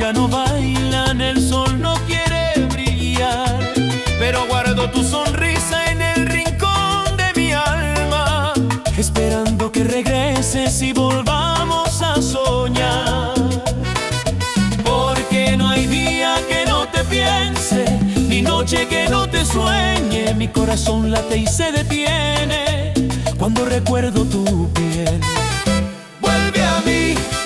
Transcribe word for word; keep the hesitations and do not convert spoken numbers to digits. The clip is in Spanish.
ya no bailan, el sol no quiere brillar, pero guardo tu sonrisa en el rincón de mi alma, esperando que regreses y volvamos a soñar. Porque no hay día que no te piense, ni noche que no te sueñe. Mi corazón late y se detiene cuando recuerdo tu piel. Vuelve a mí,